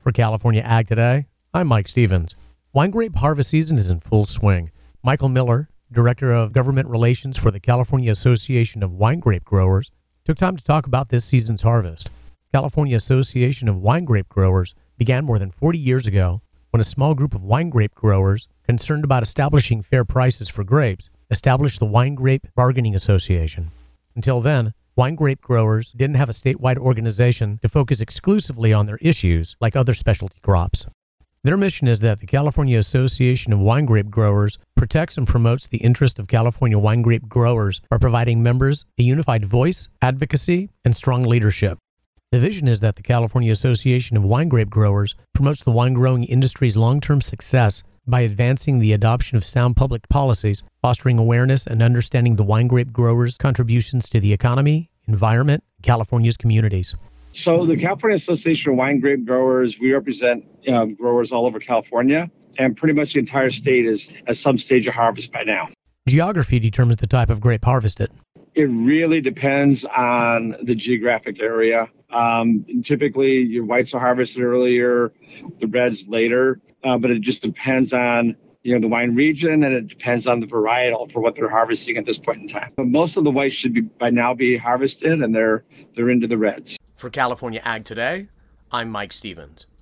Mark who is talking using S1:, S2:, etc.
S1: For California Ag Today, I'm Mike Stevens. Wine grape harvest season is in full swing. Michael Miller, Director of Government Relations for the California Association of Wine Grape Growers, took time to talk about this season's harvest. California Association of Wine Grape Growers began more than 40 years ago when a small group of wine grape growers concerned about establishing fair prices for grapes established the Wine Grape Bargaining Association. Until then, wine grape growers didn't have a statewide organization to focus exclusively on their issues like other specialty crops. Their mission is that the California Association of Wine Grape Growers protects and promotes the interest of California wine grape growers by providing members a unified voice, advocacy, and strong leadership. The vision is that the California Association of Wine Grape Growers promotes the wine growing industry's long-term success by advancing the adoption of sound public policies, fostering awareness, and understanding the wine grape growers' contributions to the economy, environment, and California's communities.
S2: So the California Association of Wine Grape Growers, we represent growers all over California, and pretty much the entire state is at some stage of harvest by now.
S1: Geography determines the type of grape harvested.
S2: It really depends on the geographic area. Typically, your whites are harvested earlier, the reds later, but it just depends on the wine region, and it depends on the varietal for what they're harvesting at this point in time. But most of the whites should by now be harvested, and they're into the reds.
S1: For California Ag Today, I'm Mike Stevens.